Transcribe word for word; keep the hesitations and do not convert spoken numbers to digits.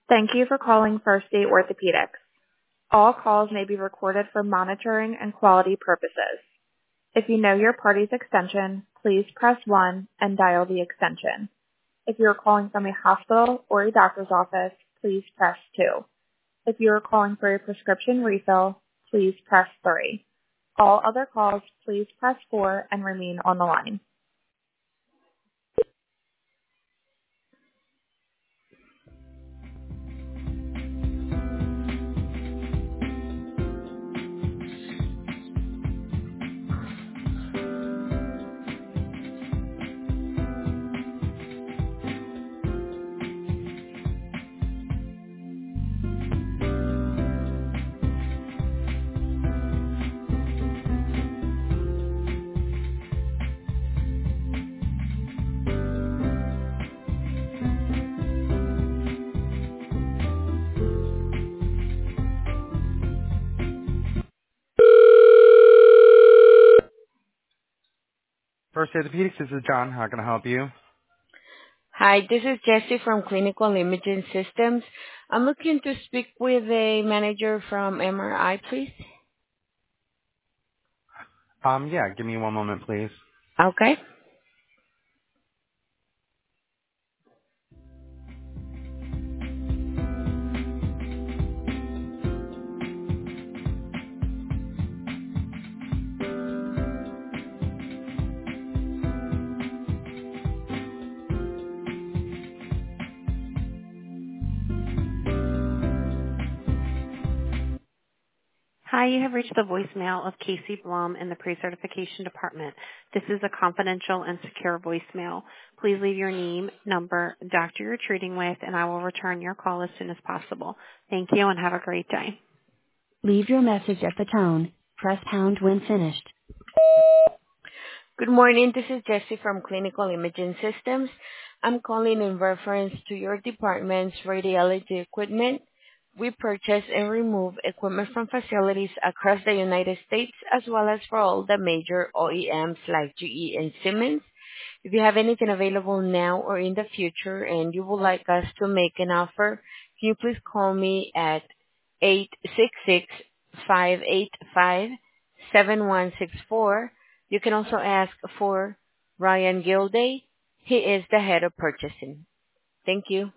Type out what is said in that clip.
Thank you for calling First State Orthopedics. All calls may be recorded for monitoring and quality purposes. If you know your party's extension, please press one and dial the extension. If you are calling from a hospital or a doctor's office, please press two. If you are calling for a prescription refill, please press three. All other calls, please press four and remain on the line. First Orthopedics, this is John. How can I help you? Hi, this is Jessie from Clinical Imaging Systems. I'm looking to speak with a manager from M R I, please. Um, yeah, give me one moment, please. Okay. Hi, you have reached the voicemail of Casey Blum in the pre-certification department. This is a confidential and secure voicemail. Please leave your name, number, doctor you're treating with, and I will return your call as soon as possible. Thank you and have a great day. Leave your message at the tone. Press pound when finished. Good morning. This is Jessie from Clinical Imaging Systems. I'm calling in reference to your department's radiology equipment. We purchase and remove equipment from facilities across the United States as well as for all the major O E Ms like G E and Siemens. If you have anything available now or in the future and you would like us to make an offer, can you please call me at eight six six, five eight five, seven one six four. You can also ask for Ryan Gilday. He is the head of purchasing. Thank you.